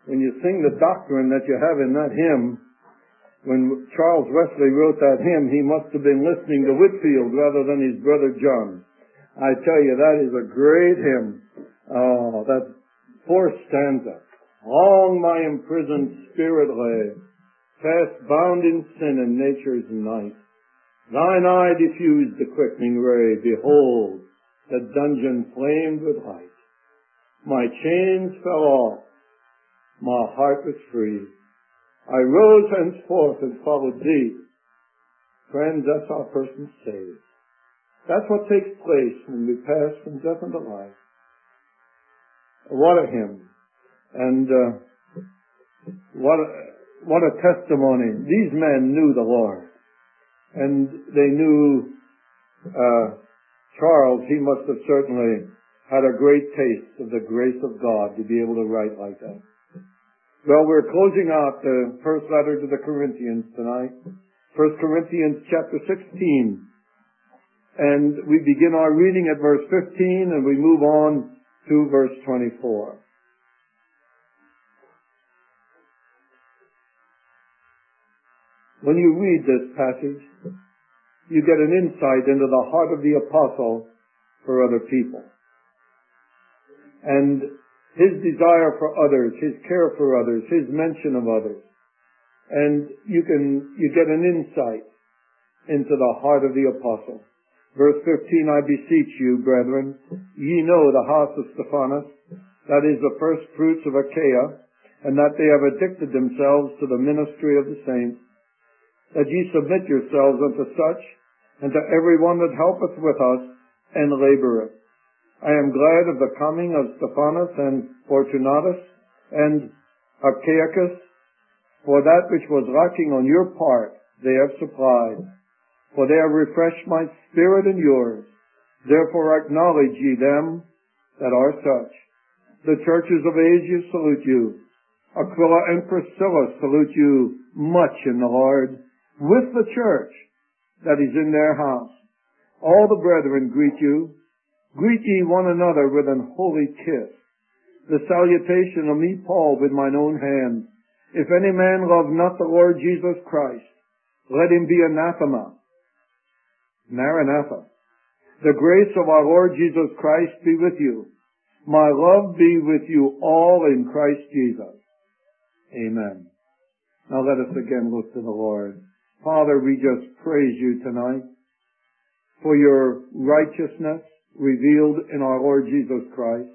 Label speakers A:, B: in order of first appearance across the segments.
A: when you sing the doctrine that you have in that hymn, when Charles Wesley wrote that hymn, he must have been listening to Whitefield rather than his brother John. I tell you, that is a great hymn. Oh, that fourth stanza. Long my imprisoned spirit lay, fast bound in sin and nature's night. Thine eye diffused the quickening ray. Behold, the dungeon flamed with light. My chains fell off. My heart was free. I rose henceforth and followed thee. Friends, that's our person saved. That's what takes place when we pass from death unto life. What a hymn. And what a testimony. These men knew the Lord. And they knew Charles. He must have certainly had a great taste of the grace of God to be able to write like that. Well, we're closing out the first letter to the Corinthians tonight. 1 Corinthians chapter 16. And we begin our reading at verse 15 and we move on to verse 24. When you read this passage, you get an insight into the heart of the apostle for other people. And his desire for others, his care for others, his mention of others. And you get an insight into the heart of the apostle. Verse 15, I beseech you, brethren, ye know the house of Stephanas, that is the first fruits of Achaia, and that they have addicted themselves to the ministry of the saints, that ye submit yourselves unto such, and to every one that helpeth with us, and laboureth. I am glad of the coming of Stephanas and Fortunatus and Achaicus, for that which was lacking on your part they have supplied. For they have refreshed my spirit and yours. Therefore acknowledge ye them that are such. The churches of Asia salute you. Aquila and Priscilla salute you much in the Lord, with the church that is in their house. All the brethren greet you. Greet ye one another with an holy kiss. The salutation of me, Paul, with mine own hand. If any man love not the Lord Jesus Christ, let him be anathema. Maranatha. The grace of our Lord Jesus Christ be with you. My love be with you all in Christ Jesus. Amen. Now let us again look to the Lord. Father, we just praise you tonight for your righteousness revealed in our Lord Jesus Christ,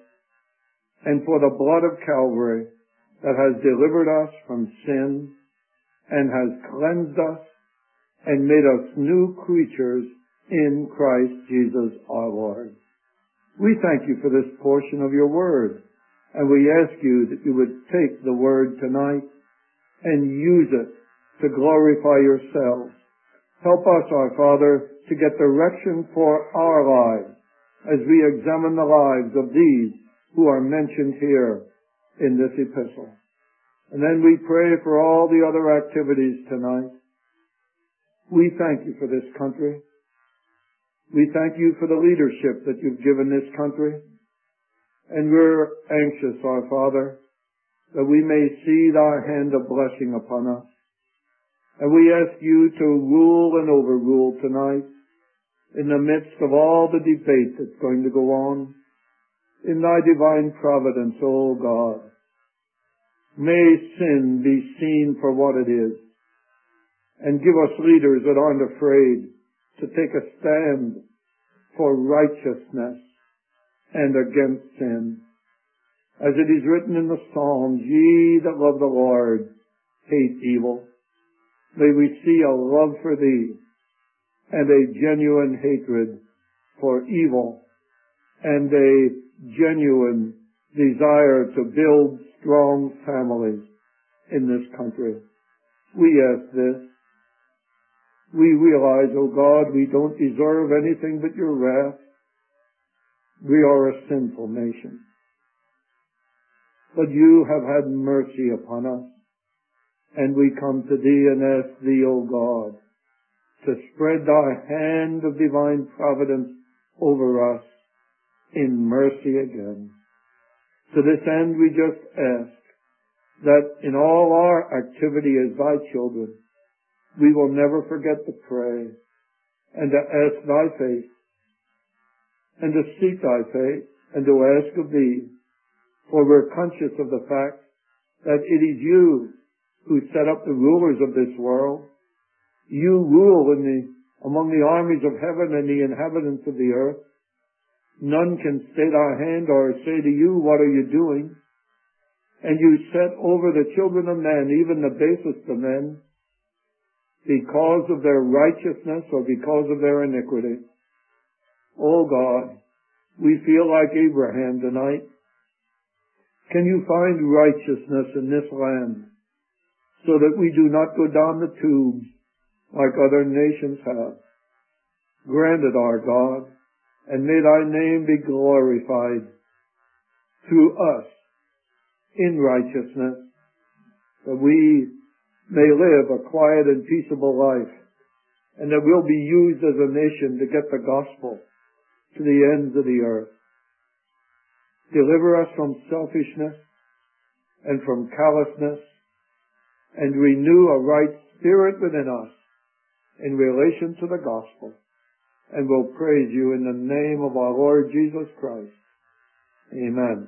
A: and for the blood of Calvary that has delivered us from sin and has cleansed us and made us new creatures in Christ Jesus our Lord. We thank you for this portion of your word, and we ask you that you would take the word tonight and use it to glorify yourselves. Help us, our Father, to get direction for our lives as we examine the lives of these who are mentioned here in this epistle. And then we pray for all the other activities tonight. We thank you for this country. We thank you for the leadership that you've given this country. And we're anxious, our Father, that we may see thy hand of blessing upon us. And we ask you to rule and overrule tonight in the midst of all the debate that's going to go on. In thy divine providence, O God, may sin be seen for what it is, and give us leaders that aren't afraid to take a stand for righteousness and against sin. As it is written in the Psalms, ye that love the Lord hate evil. May we see a love for thee and a genuine hatred for evil and a genuine desire to build strong families in this country. We ask this. We realize, O God, we don't deserve anything but your wrath. We are a sinful nation. But you have had mercy upon us, and we come to thee and ask thee, O God, to spread thy hand of divine providence over us in mercy again. To this end we just ask that in all our activity as thy children, we will never forget to pray and to ask thy face and to seek thy face and to ask of thee. For we're conscious of the fact that it is you who set up the rulers of this world. You rule among the armies of heaven and the inhabitants of the earth. None can stay thy hand or say to you, what are you doing? And you set over the children of men, even the basest of men, because of their righteousness or because of their iniquity. Oh God, we feel like Abraham tonight. Can you find righteousness in this land so that we do not go down the tubes like other nations have? Grant it, our God, and may thy name be glorified through us in righteousness, that we may live a quiet and peaceable life, and that we'll be used as a nation to get the gospel to the ends of the earth. Deliver us from selfishness and from callousness, and renew a right spirit within us in relation to the gospel. And we'll praise you in the name of our Lord Jesus Christ. Amen.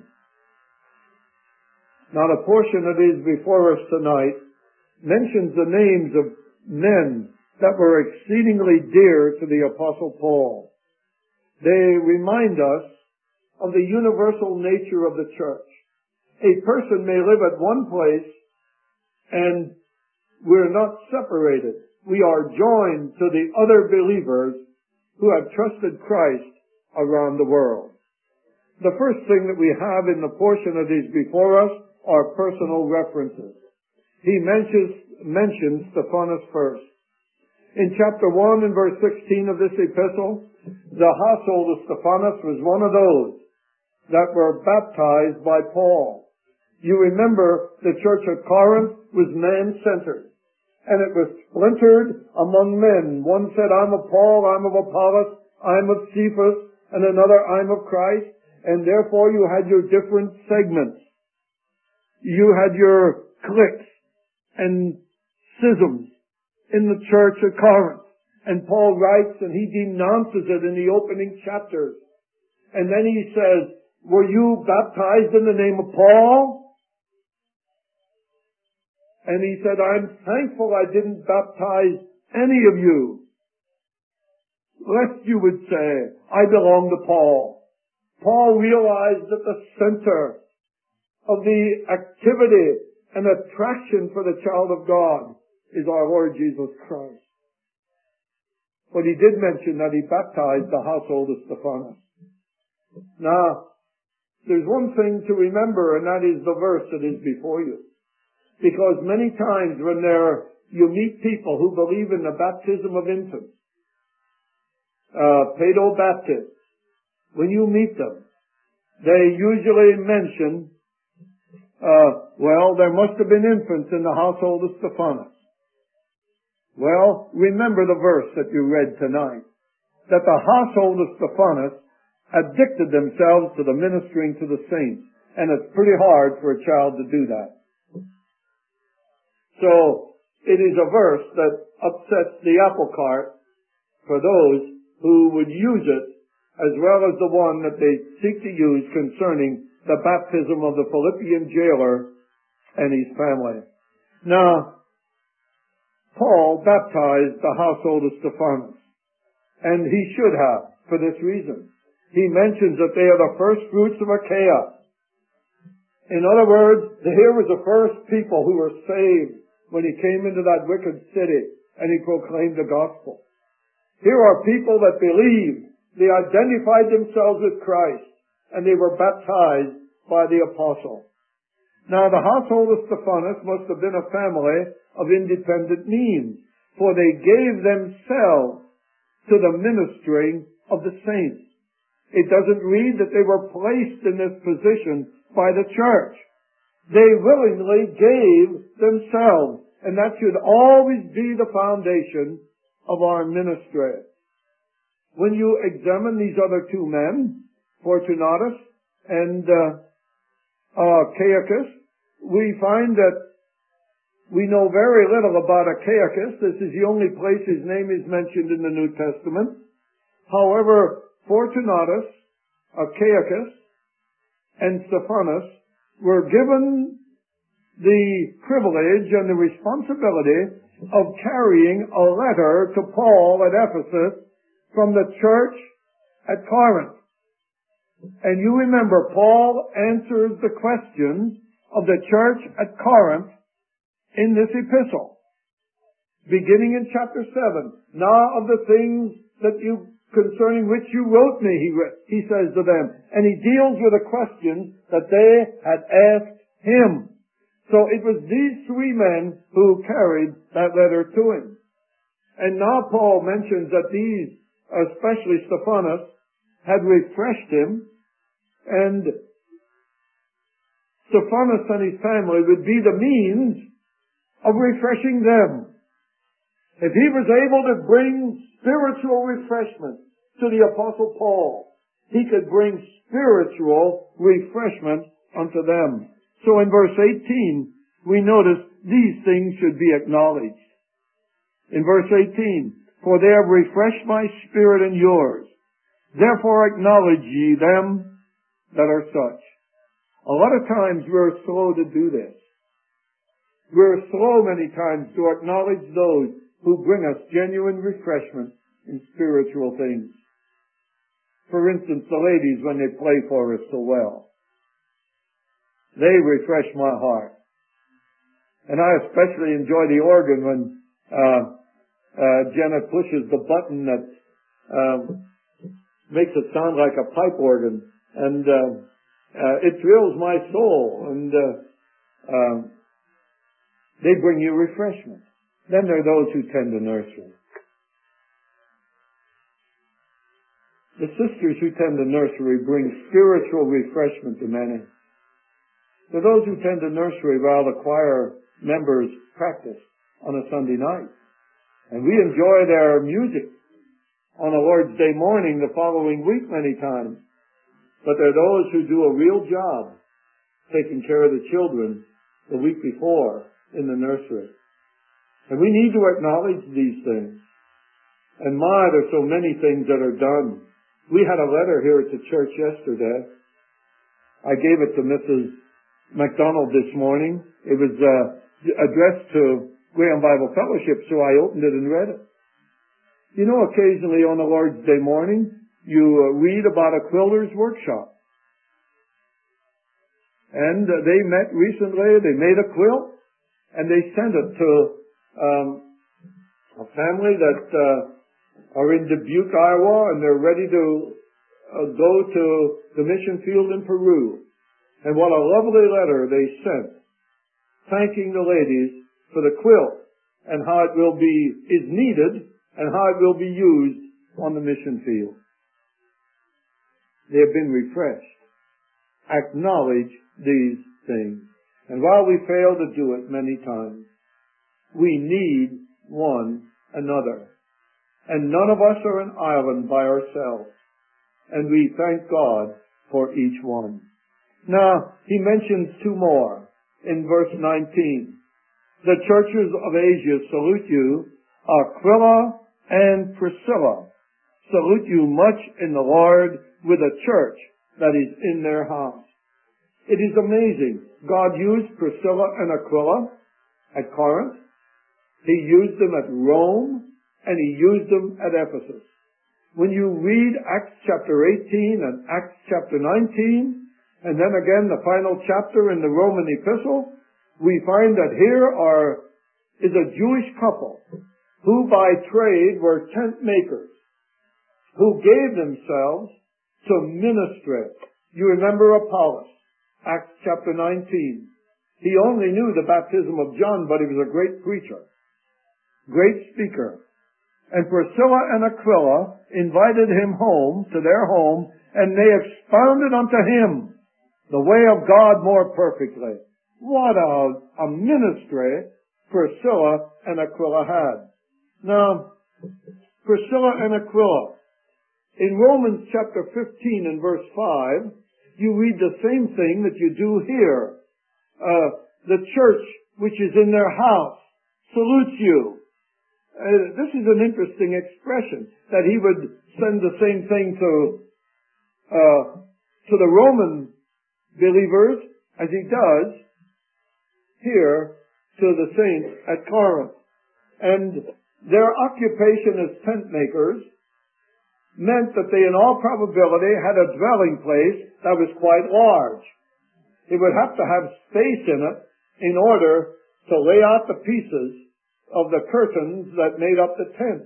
A: Now the portion that is before us tonight mentions the names of men that were exceedingly dear to the Apostle Paul. They remind us of the universal nature of the church. A person may live at one place and we're not separated. We are joined to the other believers who have trusted Christ around the world. The first thing that we have in the portion that is before us are personal references. He mentions Stephanas first. In chapter 1 and verse 16 of this epistle, the household of Stephanas was one of those that were baptized by Paul. You remember the church at Corinth was man-centered, and it was splintered among men. One said, I'm of Paul, I'm of Apollos, I'm of Cephas, and another, I'm of Christ, and therefore you had your different segments. You had your cliques and schisms in the church at Corinth. And Paul writes, and he denounces it in the opening chapters. And then he says, were you baptized in the name of Paul? And he said, I'm thankful I didn't baptize any of you, lest you would say, I belong to Paul. Paul realized that the center of the activity and attraction for the child of God is our Lord Jesus Christ. But he did mention that he baptized the household of Stephanas. Now, there's one thing to remember, and that is the verse that is before you. Because many times when you meet people who believe in the baptism of infants, Paedo-Baptists, when you meet them, they usually mention, well, there must have been infants in the household of Stephanas. Well, remember the verse that you read tonight, that the household of Stephanas addicted themselves to the ministering to the saints, and it's pretty hard for a child to do that. So, it is a verse that upsets the apple cart for those who would use it, as well as the one that they seek to use concerning the baptism of the Philippian jailer and his family. Now, Paul baptized the household of Stephanas, and he should have, for this reason. He mentions that they are the first fruits of Achaia. In other words, here was the first people who were saved when he came into that wicked city and he proclaimed the gospel. Here are people that believed. They identified themselves with Christ, and they were baptized by the apostle. Now, the household of Stephanas must have been a family of independent means, for they gave themselves to the ministering of the saints. It doesn't read that they were placed in this position by the church. They willingly gave themselves, and that should always be the foundation of our ministry. When you examine these other two men, Fortunatus and Caicus, we find that we know very little about Achaicus. This is the only place his name is mentioned in the New Testament. However, Fortunatus, Achaicus, and Stephanus were given the privilege and the responsibility of carrying a letter to Paul at Ephesus from the church at Corinth. And you remember, Paul answers the questions of the church at Corinth in this epistle. Beginning in chapter 7, now of the things that concerning which you wrote me, he says to them. And he deals with the questions that they had asked him. So it was these three men who carried that letter to him. And now Paul mentions that these, especially Stephanus, had refreshed him, and Stephanus and his family would be the means of refreshing them. If he was able to bring spiritual refreshment to the Apostle Paul, he could bring spiritual refreshment unto them. So in verse 18, we notice these things should be acknowledged. In verse 18, for they have refreshed my spirit and yours. Therefore acknowledge ye them that are such. A lot of times we're slow to do this. We're slow many times to acknowledge those who bring us genuine refreshment in spiritual things. For instance, the ladies, when they play for us so well, they refresh my heart. And I especially enjoy the organ when Janet pushes the button that makes it sound like a pipe organ, and it thrills my soul, and they bring you refreshment. Then there are those who tend the nursery. The sisters who tend the nursery bring spiritual refreshment to many. To those who tend the nursery while the choir members practice on a Sunday night. And we enjoy their music on a Lord's Day morning the following week many times. But there are those who do a real job taking care of the children the week before in the nursery. And we need to acknowledge these things. And there's so many things that are done. We had a letter here at the church yesterday. I gave it to Mrs. MacDonald this morning. It was addressed to Graham Bible Fellowship, so I opened it and read it. You know, occasionally on a Lord's Day morning, you read about a quilter's workshop. And they met recently, they made a quilt, and they sent it to a family that are in Dubuque, Iowa, and they're ready to go to the mission field in Peru. And what a lovely letter they sent, thanking the ladies for the quilt and how it is needed and how it will be used on the mission field. They have been refreshed. Acknowledge these things. And while we fail to do it many times, we need one another. And none of us are an island by ourselves. And we thank God for each one. Now, he mentions two more in verse 19. The churches of Asia salute you. Aquila and Priscilla salute you much in the Lord with a church that is in their house. It is amazing. God used Priscilla and Aquila at Corinth. He used them at Rome, and he used them at Ephesus. When you read Acts chapter 18 and Acts chapter 19, and then again the final chapter in the Roman epistle, we find that here is a Jewish couple who by trade were tent makers, who gave themselves to ministry. You remember Apollos, Acts chapter 19. He only knew the baptism of John, but he was a great preacher, great speaker. And Priscilla and Aquila invited him home, to their home, and they expounded unto him the way of God more perfectly. What a ministry Priscilla and Aquila had. Now, Priscilla and Aquila, in Romans chapter 15 and verse 5, you read the same thing that you do here. the church which is in their house salutes you. This is an interesting expression, that he would send the same thing to the Roman believers as he does here to the saints at Corinth. And their occupation as tent makers meant that they in all probability had a dwelling place that was quite large. It would have to have space in it in order to lay out the pieces of the curtains that made up the tent.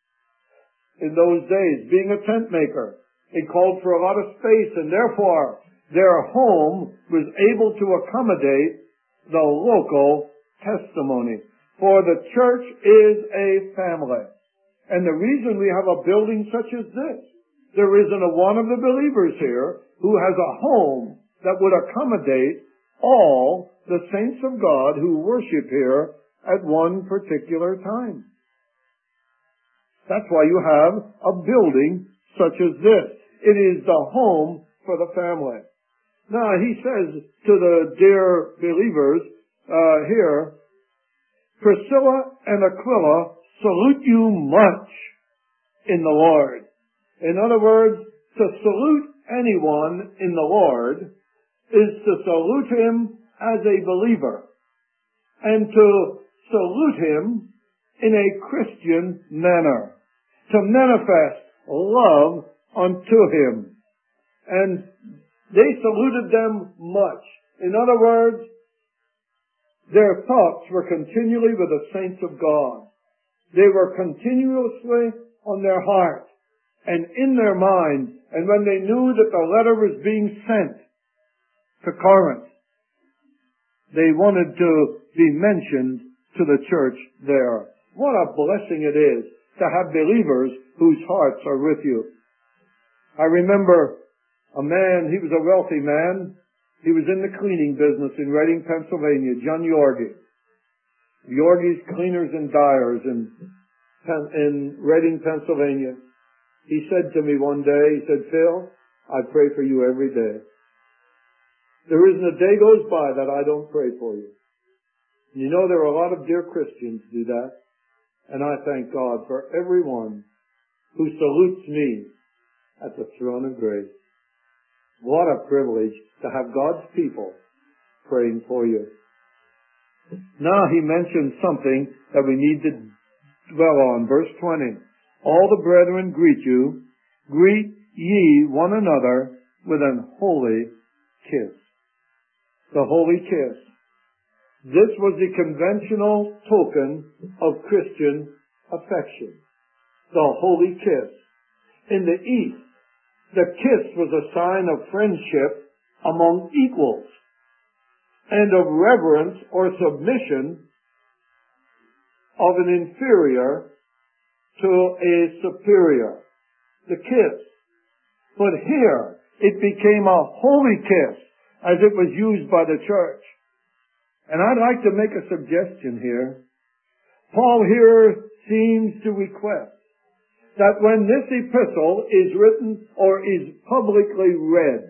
A: In those days, being a tent maker, it called for a lot of space, and therefore their home was able to accommodate the local testimony. For the church is a family. And the reason we have a building such as this, there isn't a one of the believers here who has a home that would accommodate all the saints of God who worship here at one particular time. That's why you have a building such as this. It is the home for the family. Now, he says to the dear believers here, Priscilla and Aquila salute you much in the Lord. In other words, to salute anyone in the Lord is to salute him as a believer, and to salute him in a Christian manner, to manifest love unto him. And they saluted them much. In other words, their thoughts were continually with the saints of God. They were continuously on their heart and in their mind. And when they knew that the letter was being sent to Corinth, they wanted to be mentioned to the church there. What a blessing it is to have believers whose hearts are with you. I remember a man, he was a wealthy man. He was in the cleaning business in Reading, Pennsylvania, John Yorgie. Yorgie's Cleaners and Dyers in Reading, Pennsylvania. He said to me one day, he said, Phil, I pray for you every day. There isn't a day goes by that I don't pray for you. You know, there are a lot of dear Christians do that. And I thank God for everyone who salutes me at the throne of grace. What a privilege to have God's people praying for you. Now he mentions something that we need to dwell on. Verse 20. All the brethren greet you. Greet ye one another with an holy kiss. The holy kiss. This was the conventional token of Christian affection. The holy kiss. In the East, the kiss was a sign of friendship among equals and of reverence or submission of an inferior to a superior. The kiss. But here, it became a holy kiss as it was used by the church. And I'd like to make a suggestion here. Paul here seems to request that when this epistle is written or is publicly read,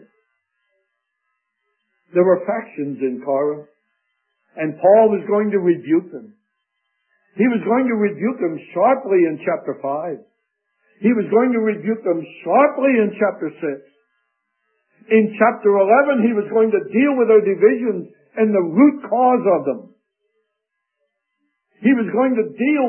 A: there were factions in Corinth, and Paul was going to rebuke them. He was going to rebuke them sharply in chapter 5. He was going to rebuke them sharply in chapter 6. In chapter 11, he was going to deal with their divisions and the root cause of them. He was going to deal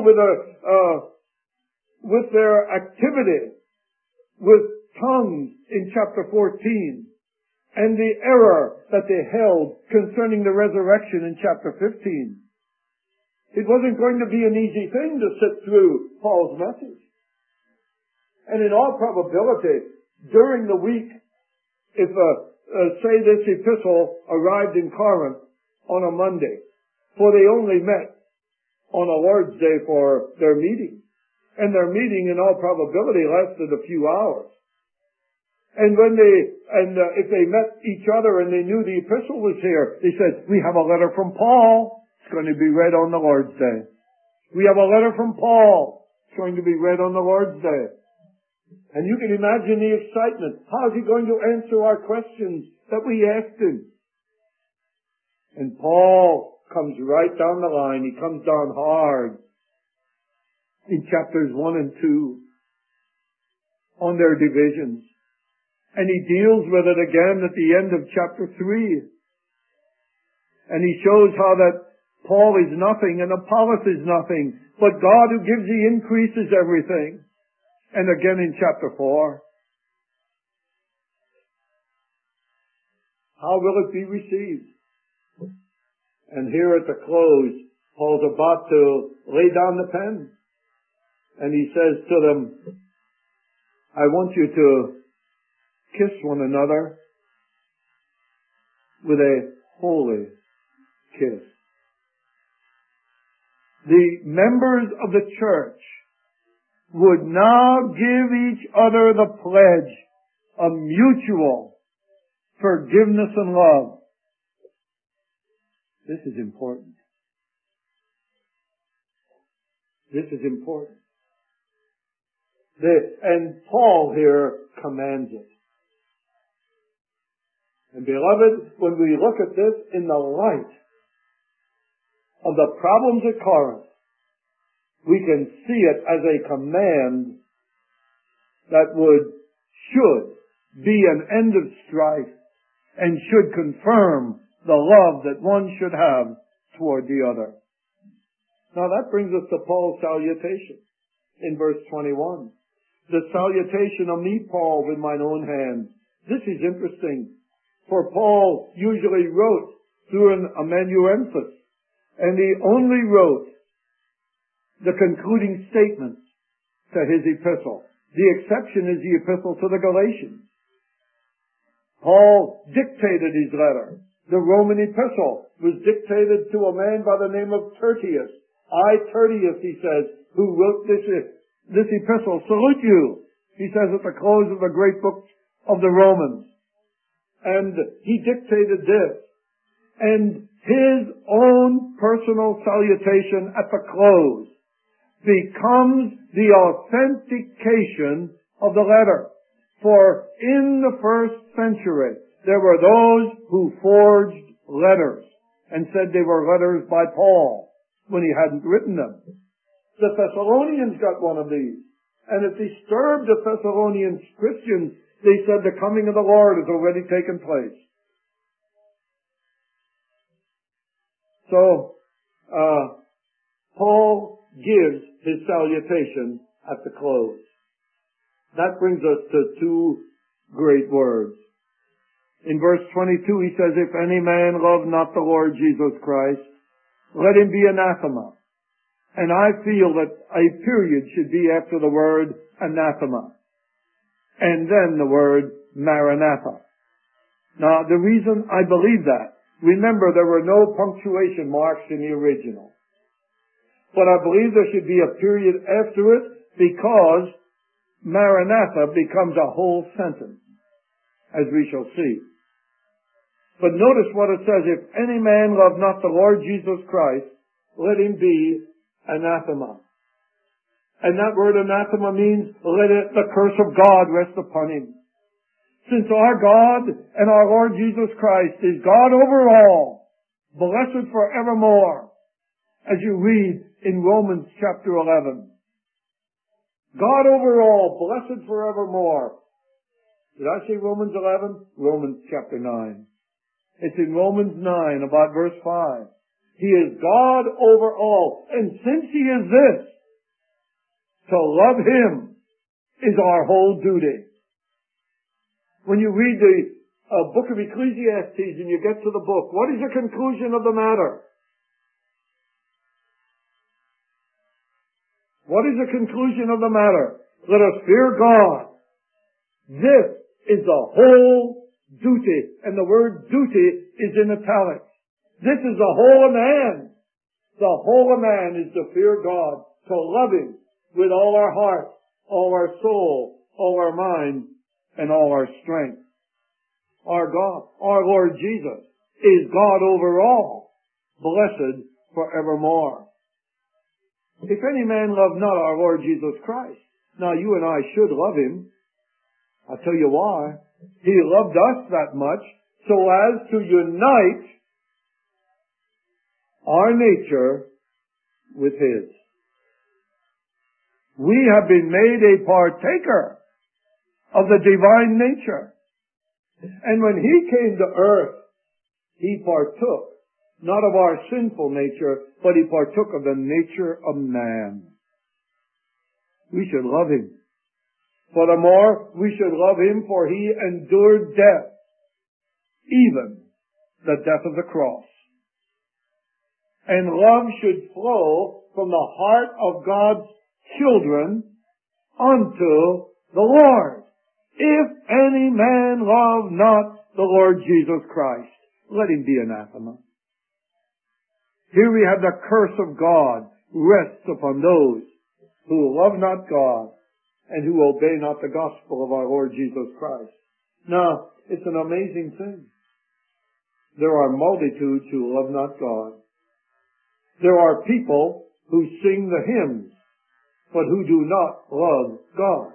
A: with their activity, with tongues in chapter 14, and the error that they held concerning the resurrection in chapter 15. It wasn't going to be an easy thing to sit through Paul's message. And in all probability, during the week, if, say this epistle arrived in Corinth on a Monday, for they only met on a Lord's Day for their meeting. And their meeting in all probability lasted a few hours. And when if they met each other and they knew the epistle was here, they said, we have a letter from Paul. It's going to be read on the Lord's Day. We have a letter from Paul. It's going to be read on the Lord's Day. And you can imagine the excitement. How is he going to answer our questions that we asked him? And Paul comes right down the line. He comes down hard in chapters 1 and 2 on their divisions. And he deals with it again at the end of chapter 3. And he shows how that Paul is nothing and Apollos is nothing, but God who gives the increase is everything. And again in chapter 4. How will it be received? And here at the close, Paul's about to lay down the pen. And he says to them, I want you to kiss one another with a holy kiss. The members of the church would now give each other the pledge of mutual forgiveness and love. This is important. This is important. And Paul here commands it. And beloved, when we look at this in the light of the problems at Corinth, we can see it as a command that should be an end of strife and should confirm the love that one should have toward the other. Now that brings us to Paul's salutation in verse 21. The salutation of me, Paul, with mine own hand. This is interesting, for Paul usually wrote through an amanuensis, and he only wrote the concluding statements to his epistle. The exception is the epistle to the Galatians. Paul dictated his letter. The Roman epistle was dictated to a man by the name of Tertius. I, Tertius, he says, who wrote this epistle, salute you, he says at the close of the great book of the Romans. And he dictated this. And his own personal salutation at the close becomes the authentication of the letter. For in the first century, there were those who forged letters and said they were letters by Paul when he hadn't written them. The Thessalonians got one of these, and it disturbed the Thessalonian Christians. They said the coming of the Lord has already taken place. So, Paul gives his salutation at the close. That brings us to two great words. In verse 22 he says, if any man love not the Lord Jesus Christ, let him be anathema. And I feel that a period should be after the word anathema. And then the word Maranatha. Now the reason I believe that, remember there were no punctuation marks in the original. But I believe there should be a period after it because Maranatha becomes a whole sentence, as we shall see. But notice what it says, if any man love not the Lord Jesus Christ, let him be anathema. And that word anathema means let the curse of God rest upon him. Since our God and our Lord Jesus Christ is God over all, blessed forevermore, as you read in Romans chapter 11. God over all, blessed forevermore. Did I say Romans 11? Romans chapter 9. It's in Romans 9, about verse 5. He is God over all. And since he is this, to love him is our whole duty. When you read the book of Ecclesiastes and you get to the book, what is the conclusion of the matter? What is the conclusion of the matter? Let us fear God. This is the whole duty. And the word duty is in italics. This is the whole of man. The whole of man is to fear God, to love him with all our heart, all our soul, all our mind, and all our strength. Our God, our Lord Jesus, is God over all, blessed forevermore. If any man love not our Lord Jesus Christ, now you and I should love him. I'll tell you why. He loved us that much so as to unite our nature with His. We have been made a partaker of the divine nature. And when He came to earth, He partook not of our sinful nature, but He partook of the nature of man. We should love Him. Furthermore, we should love Him, for He endured death, even the death of the cross. And love should flow from the heart of God's children unto the Lord. If any man love not the Lord Jesus Christ, let him be anathema. Here we have the curse of God rests upon those who love not God and who obey not the gospel of our Lord Jesus Christ. Now, it's an amazing thing. There are multitudes who love not God. There are people who sing the hymns, but who do not love God.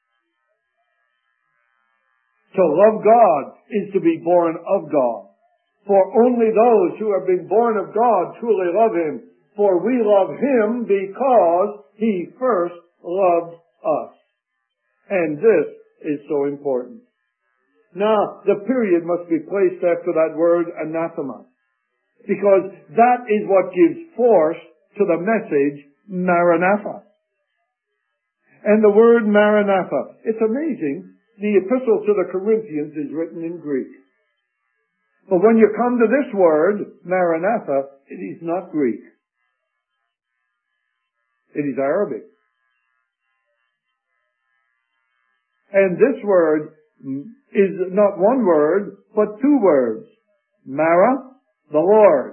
A: To love God is to be born of God. For only those who have been born of God truly love Him. For we love Him because He first loved us. And this is so important. Now, the period must be placed after that word anathema, because that is what gives force to the message Maranatha. And the word Maranatha, it's amazing. The epistle to the Corinthians is written in Greek. But when you come to this word, Maranatha, it is not Greek. It is Arabic. And this word is not one word, but two words. Mara, the Lord.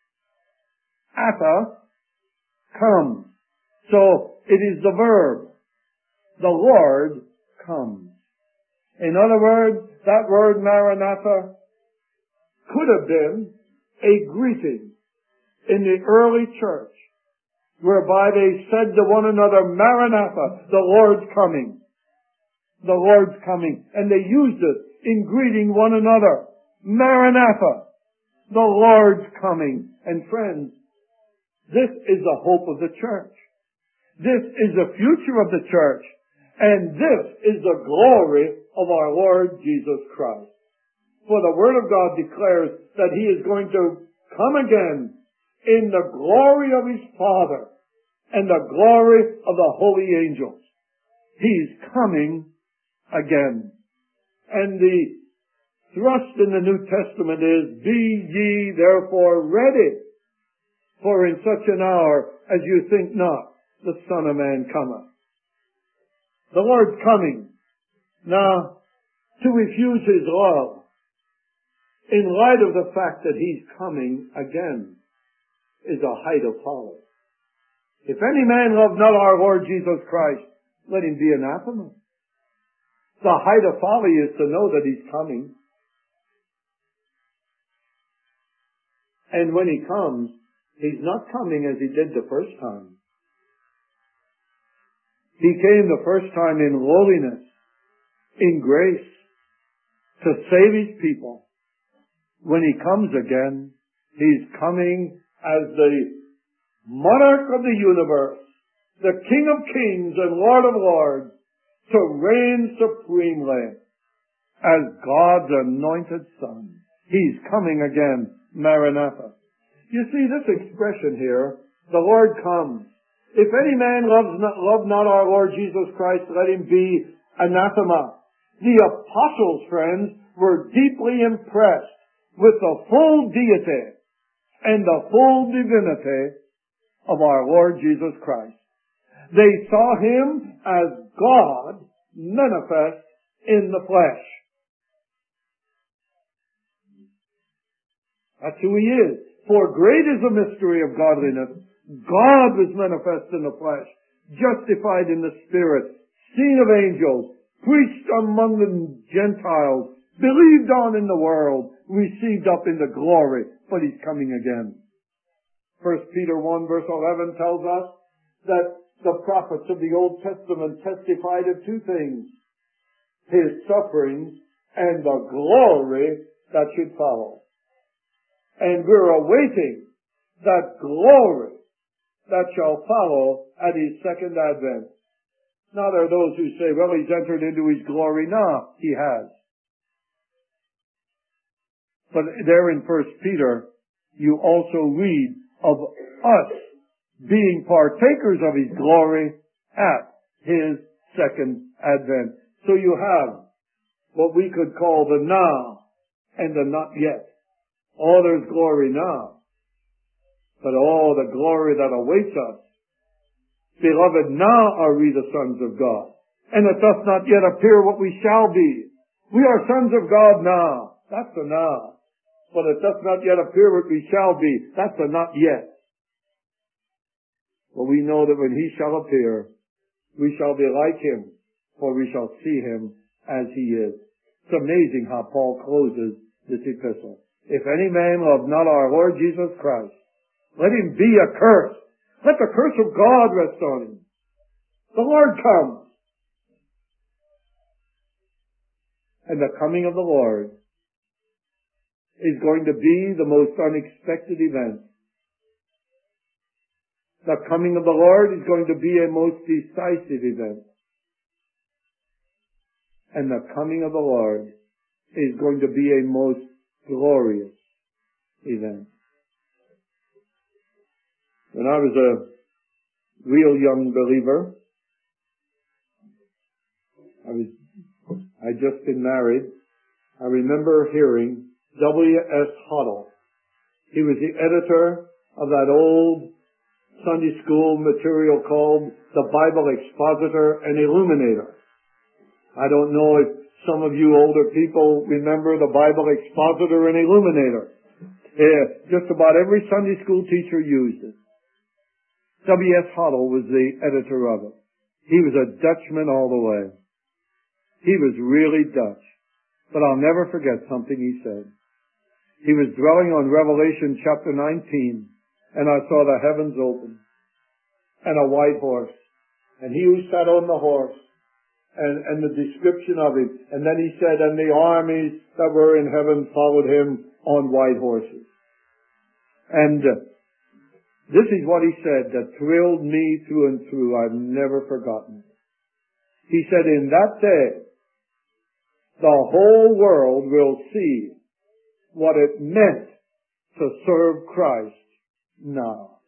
A: Atha, come. So it is the verb. The Lord comes. In other words, that word Maranatha could have been a greeting in the early church, whereby they said to one another, Maranatha, the Lord's coming. The Lord's coming. And they used it in greeting one another. Maranatha, the Lord's coming. And friends, this is the hope of the church. This is the future of the church. And this is the glory of our Lord Jesus Christ. For the Word of God declares that He is going to come again in the glory of His Father and the glory of the holy angels. He's coming again. And the thrust in the New Testament is, be ye therefore ready, for in such an hour as you think not, the Son of Man cometh. The Lord's coming. Now, to refuse His love, in light of the fact that He's coming again, is a height of folly. If any man love not our Lord Jesus Christ, let him be anathema. The height of folly is to know that He's coming. And when He comes, He's not coming as He did the first time. He came the first time in lowliness, in grace, to save His people. When He comes again, He's coming as the monarch of the universe, the King of kings and Lord of lords, to reign supremely as God's anointed Son. He's coming again, Maranatha. You see this expression here, the Lord comes. If any man love not our Lord Jesus Christ, let him be anathema. The apostles, friends, were deeply impressed with the full deity and the full divinity of our Lord Jesus Christ. They saw Him as God manifest in the flesh. That's who He is. For great is the mystery of godliness. God was manifest in the flesh, justified in the Spirit, seen of angels, preached among the Gentiles, believed on in the world, received up into glory, but He's coming again. 1 Peter 1 verse 11 tells us that the prophets of the Old Testament testified of two things: His sufferings and the glory that should follow. And we're awaiting that glory that shall follow at his second advent. Now there are those who say, well, he's entered into his glory. No, he has. But there in 1 Peter, you also read of us being partakers of his glory at his second advent. So you have what we could call the now and the not yet. Oh, there's glory now. But oh, the glory that awaits us. Beloved, now are we the sons of God. And it doth not yet appear what we shall be. We are sons of God now. That's the now. But it doth not yet appear what we shall be. That's the not yet. But we know that when he shall appear, we shall be like him, for we shall see him as he is. It's amazing how Paul closes this epistle. If any man love not our Lord Jesus Christ, let him be accursed. Let the curse of God rest on him. The Lord comes. And the coming of the Lord is going to be the most unexpected event. The coming of the Lord is going to be a most decisive event. And the coming of the Lord is going to be a most glorious event. When I was a real young believer, I'd just been married. I remember hearing W.S. Huddle. He was the editor of that old Sunday school material called The Bible Expositor and Illuminator. I don't know if some of you older people remember the Bible Expositor and Illuminator. Just about every Sunday school teacher used it. W.S. Huddle was the editor of it. He was a Dutchman all the way. He was really Dutch. But I'll never forget something he said. He was dwelling on Revelation chapter 19, and I saw the heavens open, and a white horse, and he who sat on the horse, and the description of him. And then he said, and the armies that were in heaven followed him on white horses. And this is what he said that thrilled me through and through. I've never forgotten it. He said, in that day, the whole world will see what it meant to serve Christ now.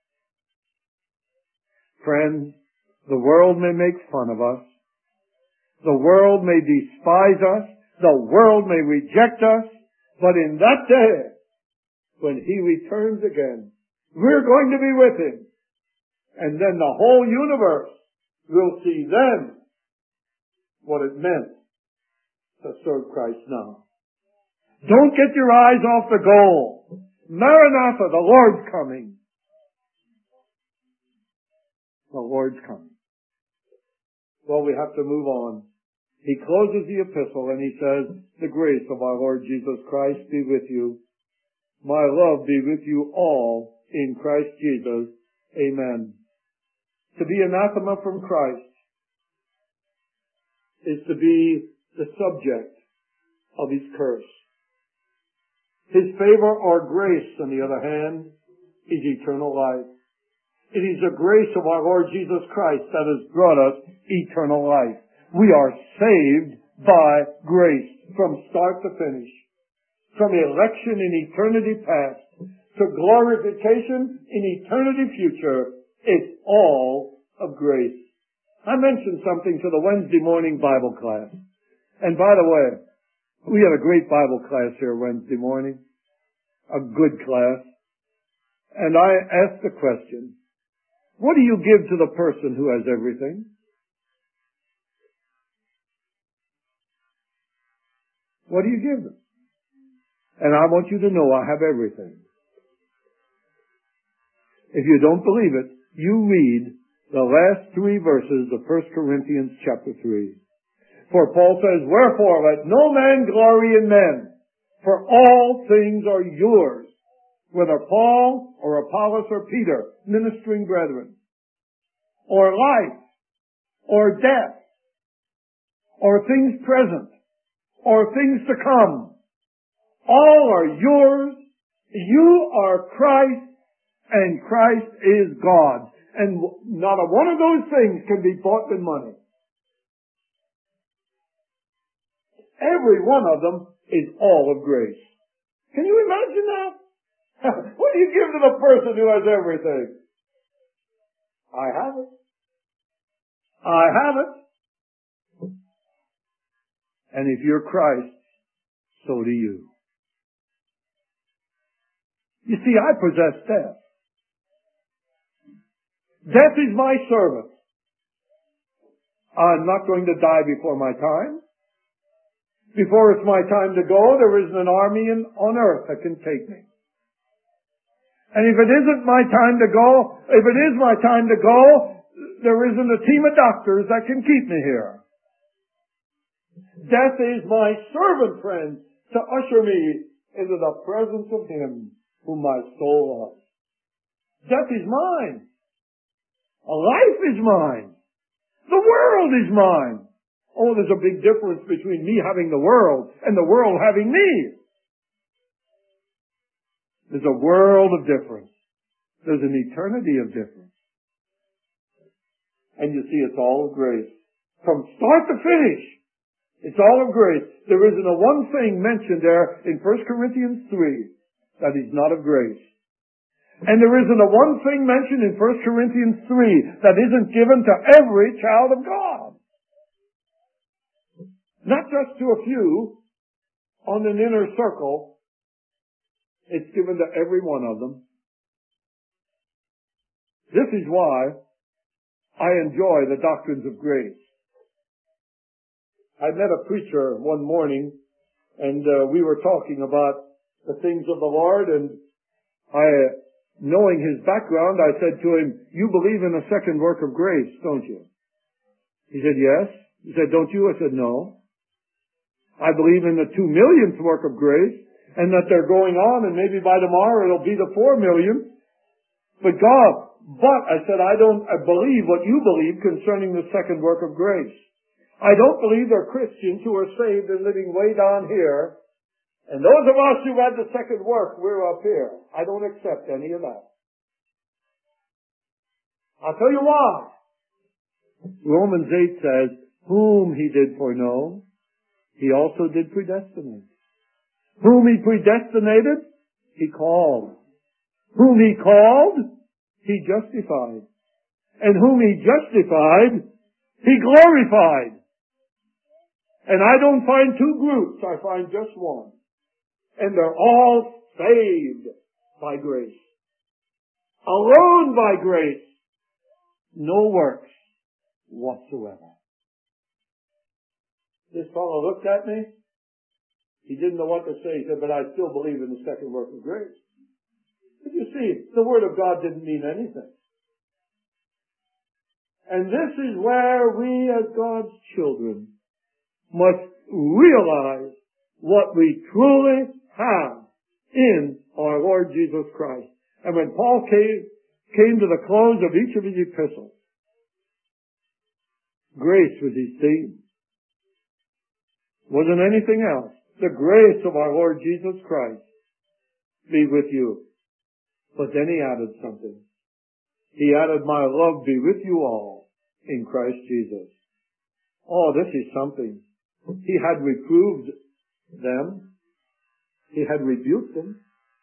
A: Friends, the world may make fun of us. The world may despise us. The world may reject us. But in that day, when he returns again, we're going to be with him. And then the whole universe will see then what it meant to serve Christ now. Don't get your eyes off the goal. Maranatha, the Lord's coming. The Lord's coming. Well, we have to move on. He closes the epistle and he says, the grace of our Lord Jesus Christ be with you. My love be with you all in Christ Jesus. Amen. To be anathema from Christ is to be the subject of his curse. His favor or grace, on the other hand, is eternal life. It is the grace of our Lord Jesus Christ that has brought us eternal life. We are saved by grace from start to finish. From election in eternity past to glorification in eternity future, it's all of grace. I mentioned something to the Wednesday morning Bible class. And by the way, we had a great Bible class here Wednesday morning. A good class. And I asked the question, what do you give to the person who has everything? What do you give them? And I want you to know I have everything. If you don't believe it, you read the last 3 verses of 1 Corinthians chapter 3. For Paul says, wherefore let no man glory in men, for all things are yours, whether Paul or Apollos or Peter, ministering brethren, or life, or death, or things present, or things to come. All are yours. You are Christ, and Christ is God. And not a one of those things can be bought with money. Every one of them is all of grace. Can you imagine that? What do you give to the person who has everything? I have it. I have it. And if you're Christ, so do you. You see, I possess death. Death is my servant. I'm not going to die before my time. Before it's my time to go, there isn't an army on earth that can take me. And if it isn't my time to go, if it is my time to go, there isn't a team of doctors that can keep me here. Death is my servant, friend, to usher me into the presence of Him whom my soul loves. Death is mine. Life is mine. The world is mine. Oh, there's a big difference between me having the world and the world having me. There's a world of difference. There's an eternity of difference. And you see, it's all of grace. From start to finish, it's all of grace. There isn't a one thing mentioned there in 1 Corinthians 3 that is not of grace. And there isn't a one thing mentioned in 1 Corinthians 3 that isn't given to every child of God. Not just to a few on an inner circle. It's given to every one of them. This is why I enjoy the doctrines of grace. I met a preacher one morning, and we were talking about the things of the Lord, and knowing his background, I said to him, "You believe in the second work of grace, don't you?" He said, "Yes." He said, "Don't you?" I said, "No. I believe in the 2 millionth work of grace, and that they're going on, and maybe by tomorrow it'll be the 4 million. But I said, I believe what you believe concerning the second work of grace. I don't believe there are Christians who are saved and living way down here, and those of us who had the second work, we're up here. I don't accept any of that. I'll tell you why. Romans 8 says, whom he did foreknow, he also did predestinate. Whom he predestinated, he called. Whom he called, he justified. And whom he justified, he glorified. And I don't find two groups, I find just one. And they're all saved by grace. Alone by grace. No works whatsoever. This fellow looked at me. He didn't know what to say. He said, but I still believe in the second work of grace. But you see, the Word of God didn't mean anything. And this is where we as God's children must realize what we truly have in our Lord Jesus Christ. And when Paul came to the close of each of his epistles, grace was his theme. Wasn't anything else. The grace of our Lord Jesus Christ be with you. But then he added something. He added, my love be with you all in Christ Jesus. Oh, this is something. He had reproved them. He had rebuked them.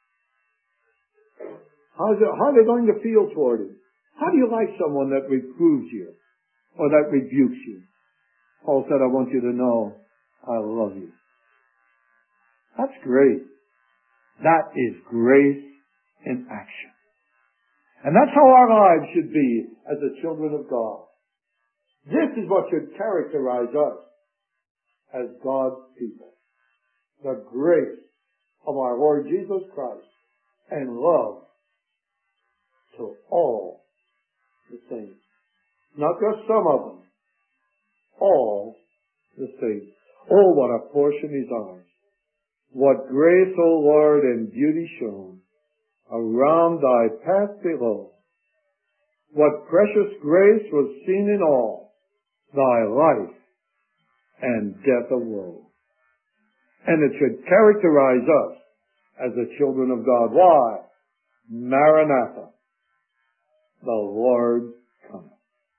A: How are they going to feel toward him? How do you like someone that reproves you or that rebukes you? Paul said, I want you to know I love you. That's great. That is grace in action. And that's how our lives should be as the children of God. This is what should characterize us as God's people. The grace of our Lord Jesus Christ and love to all the saints. Not just some of them. All the saints. Oh, what a portion is ours. What grace, O Lord, and beauty shown around thy path below. What precious grace was seen in all thy life and death of woe. And it should characterize us as the children of God. Why? Maranatha, the Lord cometh.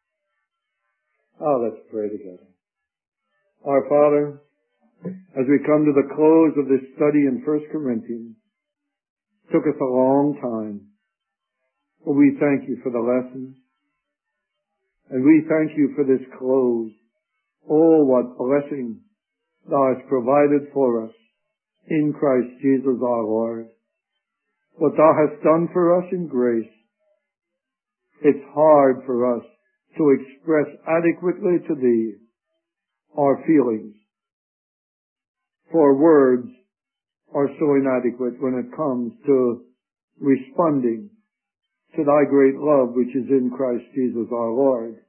A: Oh, let's pray together. Our Father, as we come to the close of this study in 1 Corinthians, it took us a long time, but we thank you for the lessons, and we thank you for this close. Oh, what blessing thou hast provided for us in Christ Jesus our Lord. What thou hast done for us in grace. It's hard for us to express adequately to thee our feelings, for words are so inadequate when it comes to responding to thy great love which is in Christ Jesus our Lord.